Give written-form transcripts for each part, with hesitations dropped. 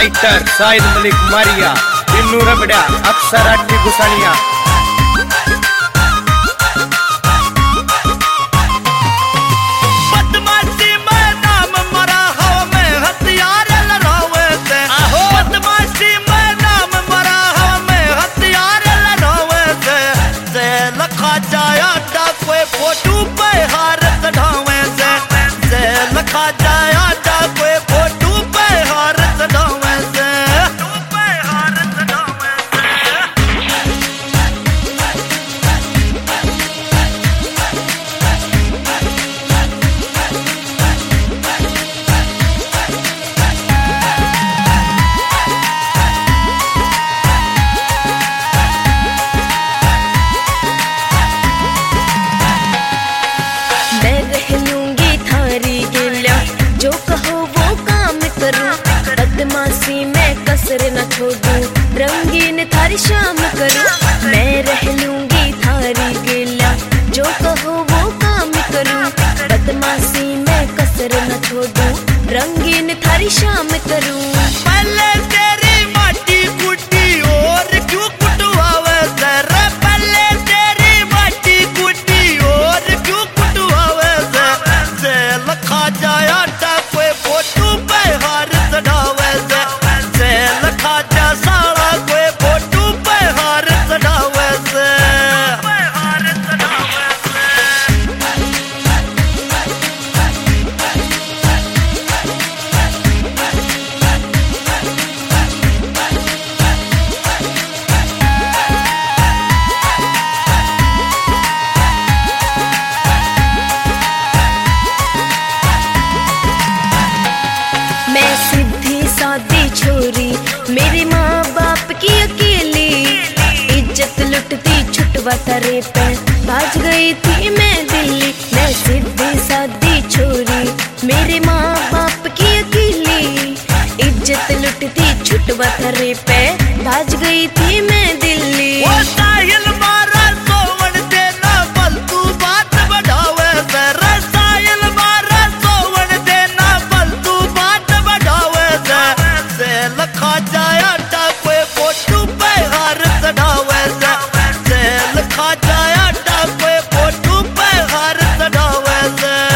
Writer Shahid Malik मारिया इन्नू रबड़ा अक्सर अट्ठी गुसानिया बदमाशी में कसर न छोड़ूं, रंगीन थारी शाम करूं। मैं रह लूंगी थारी गिला, जो कहो वो काम करूं। बदमाशी में कसर न छोड़ूं, रंगीन थारी शाम करूं। पहले तेरी माटी कुटी और क्यों कुटवावे जरा, पहले तेरी माटी कुटी और क्यों कुटवावे जरा। लखा जाया कोई फोटो पे हार चढ़ावे, लखा जा सारा कोई फोटो पे हार चढ़ावे। मैं सीधी सादी छोरी, मेरे माँ बाप की अकेली। इज्जत लुटती छुटवा तरे पे, भाज गई थी मैं दिल्ली। मैं सीधी सादी छोरी, मेरे माँ बाप की अकेली। इज्जत लुटती छुटवा तरे पे, भाज गई थी मैं दिल्ली। वो साहिल मारा सोवन देना बल्तू बात बढ़ावे जरा, साहिल मारा सोवन देना बल्तू बात बढ़ावे जरा। लखा जाया कोई फोटो पे हार चढ़ावे जरा, लखा जाया कोई फोटो पे हार चढ़ावे जरा।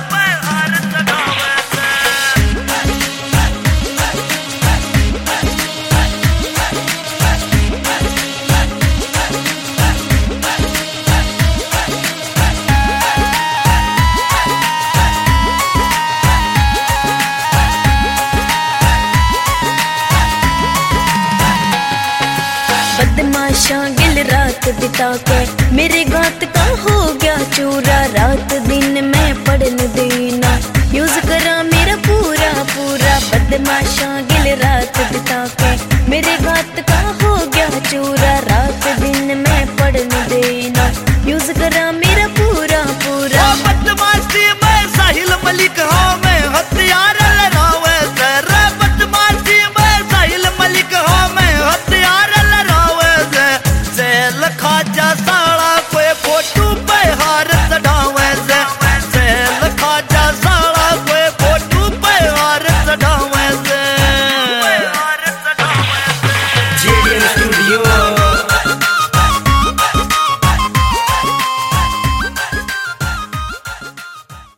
बदमाशा गिल रात बिता के, मेरे गात का हो गया चूरा। रात दिन में पढ़न देना, यूज करा मेरा पूरा पूरा। बदमाशा गिल रात बिता के, मेरे गात का हो गया चूरा। रात दिन में पढ़न देना, यूज करा मेरा पूरा पूरा। बदमाशी में साहिल मलिक हाँ